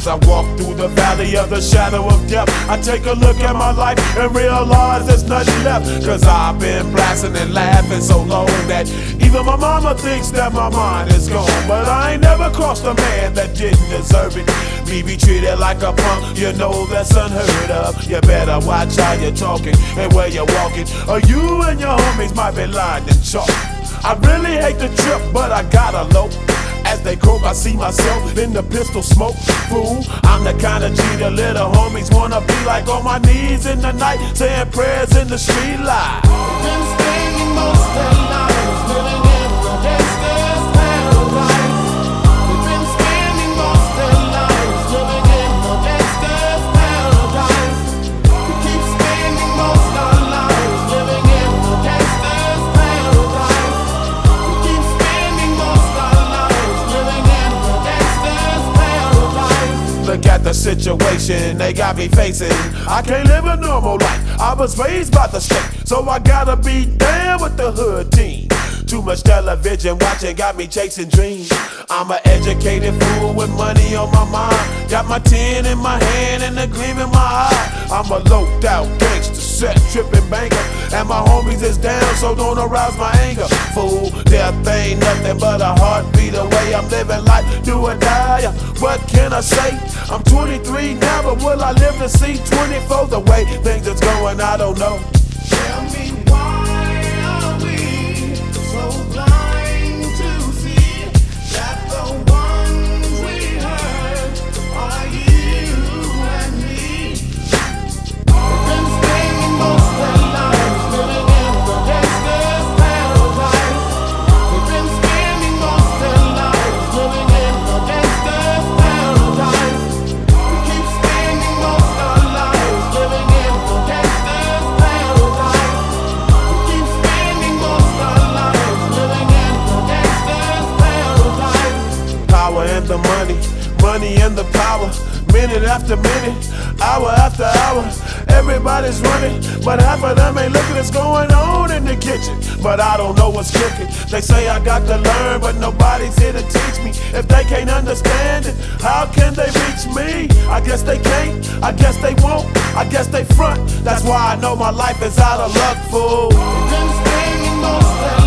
As I walk through the valley of the shadow of death, I take a look at my life and realize there's nothing left. Cause I've been blasting and laughing so long that even my mama thinks that my mind is gone. But I ain't never crossed a man that didn't deserve it. Me be treated like a punk, you know that's unheard of. You better watch how you're talking and where you're walking, or you and your homies might be lying in chalk. I really hate the trip, but I gotta low. As they croak, I see myself in the pistol smoke. Fool, I'm the kind of G the little homies wanna be like, on my knees in the night, saying prayers in the street light. Been spending most of their lives living in the gangster's paradise. We've been spending most of their lives living in the gangster's paradise. We keep spending most of our lives living in the gangster's paradise. We keep spending most of our lives living in the gangster's paradise. Look at the situation they got me facing. I can't live a normal life. I was raised by the state, so I gotta be down with the hood team. Too much television watching got me chasing dreams. I'm an educated fool with money on my mind. Got my tin in my hand and a gleam in my eye. I'm a loped out gangster, set tripping banker, and my homies is down, so don't arouse my anger. Fool, death ain't nothing but a heartbeat away. I'm living life, do or die. What can I say? I'm 23 now, but will I live to see 24? The way things is going, I don't know. Tell me, why are we so blind to see that the ones we hurt are you and me? We've been spending most of our lives living in the gangster's paradise. We've been spending most of our lives living in the gangster's paradise. We keep spending most of our lives living in the gangster's paradise. We keep spending most of our lives living in the gangster's paradise. Power and the money, money and the power. Minute after minute, hour after hour, everybody's running, but half of them ain't looking what's going on in the kitchen. But I don't know what's cooking. They say I got to learn, but nobody's here to teach me. If they can't understand it, how can they reach me? I guess they can't, I guess they won't, I guess they front. That's why I know my life is out of luck, fool. We've been spending most of